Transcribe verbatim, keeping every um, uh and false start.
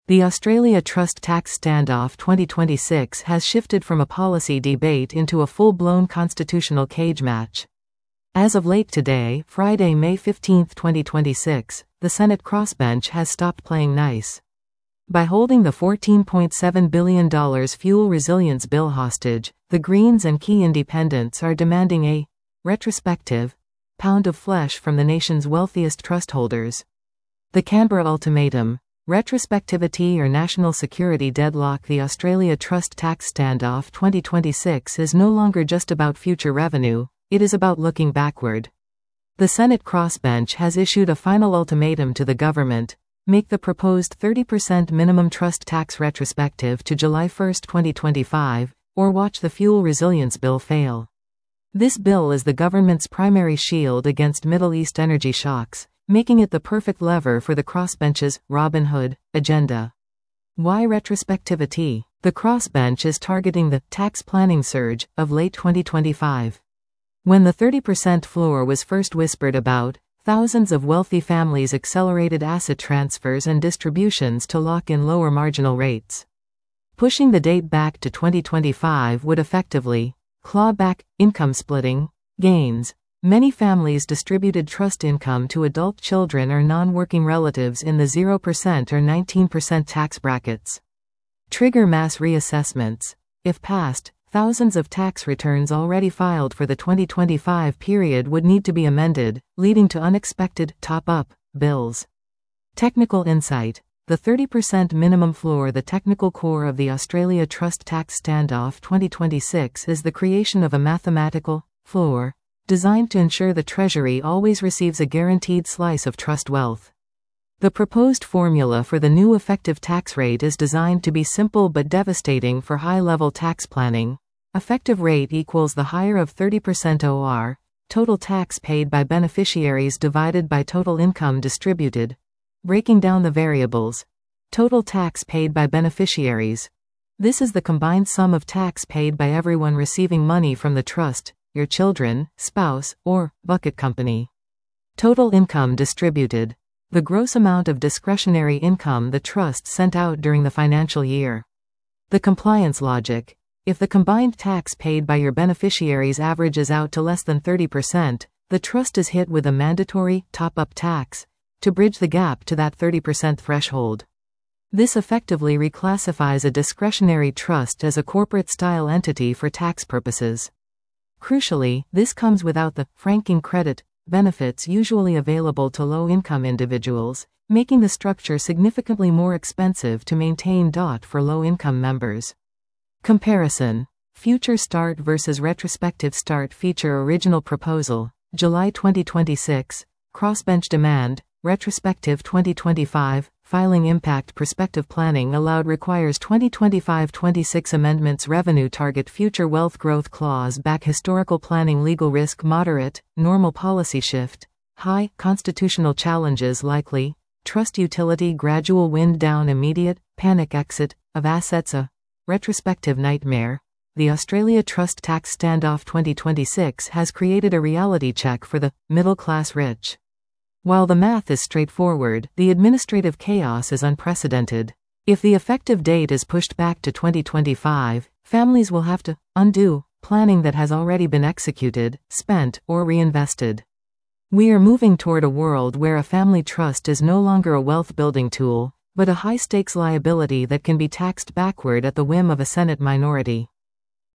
The Australia Trust Tax Standoff twenty twenty-six has shifted from a policy debate into a full-blown constitutional cage match. As of late today, Friday, May fifteenth, twenty twenty-six, the Senate crossbench has stopped playing nice. By holding the fourteen point seven billion dollars fuel resilience bill hostage, the Greens and key independents are demanding a retrospective pound of flesh from the nation's wealthiest trust holders. The Canberra ultimatum, retrospectivity or national security deadlock. The Australia Trust Tax Standoff twenty twenty-six is no longer just about future revenue, it is about looking backward. The Senate crossbench has issued a final ultimatum to the government: make the proposed thirty percent minimum trust tax retrospective to July first, twenty twenty-five, or watch the fuel resilience bill fail. This bill is the government's primary shield against Middle East energy shocks, making it the perfect lever for the crossbench's Robin Hood agenda. Why retrospectivity? The crossbench is targeting the tax planning surge of late twenty twenty-five. When the thirty percent floor was first whispered about, thousands of wealthy families accelerated asset transfers and distributions to lock in lower marginal rates. Pushing the date back to twenty twenty-five would effectively claw back income splitting gains. Many families distributed trust income to adult children or non-working relatives in the zero percent or nineteen percent tax brackets. Trigger mass reassessments. If passed, thousands of tax returns already filed for the twenty twenty-five period would need to be amended, leading to unexpected top-up bills. Technical insight. The thirty percent minimum floor. The technical core of the Australia Trust Tax Standoff twenty twenty-six is the creation of a mathematical floor designed to ensure the Treasury always receives a guaranteed slice of trust wealth. The proposed formula for the new effective tax rate is designed to be simple but devastating for high-level tax planning. Effective rate equals the higher of thirty percent O R, total tax paid by beneficiaries divided by total income distributed. Breaking down the variables. Total tax paid by beneficiaries. This is the combined sum of tax paid by everyone receiving money from the trust, your children, spouse, or bucket company. Total income distributed. The gross amount of discretionary income the trust sent out during the financial year. The compliance logic. If the combined tax paid by your beneficiaries averages out to less than thirty percent, the trust is hit with a mandatory top-up tax to bridge the gap to that thirty percent threshold. This effectively reclassifies a discretionary trust as a corporate-style entity for tax purposes. Crucially, this comes without the franking credit benefits usually available to low-income individuals, making the structure significantly more expensive to maintain. For low-income members. Comparison. Future Start versus Retrospective Start. Feature. Original proposal, July twenty twenty-six. Crossbench demand, retrospective twenty twenty-five. Filing impact. Prospective planning allowed requires twenty twenty-five twenty-six amendments. Revenue target. Future wealth growth clause. Back. Historical planning. Legal risk. Moderate, normal. Policy shift. High, constitutional challenges likely. Trust utility. Gradual wind down. Immediate, panic exit of assets. A retrospective nightmare. The Australia Trust Tax Standoff twenty twenty-six has created a reality check for the middle-class rich. While the math is straightforward, the administrative chaos is unprecedented. If the effective date is pushed back to twenty twenty-five, families will have to undo planning that has already been executed, spent, or reinvested. We are moving toward a world where a family trust is no longer a wealth-building tool, but a high-stakes liability that can be taxed backward at the whim of a Senate minority.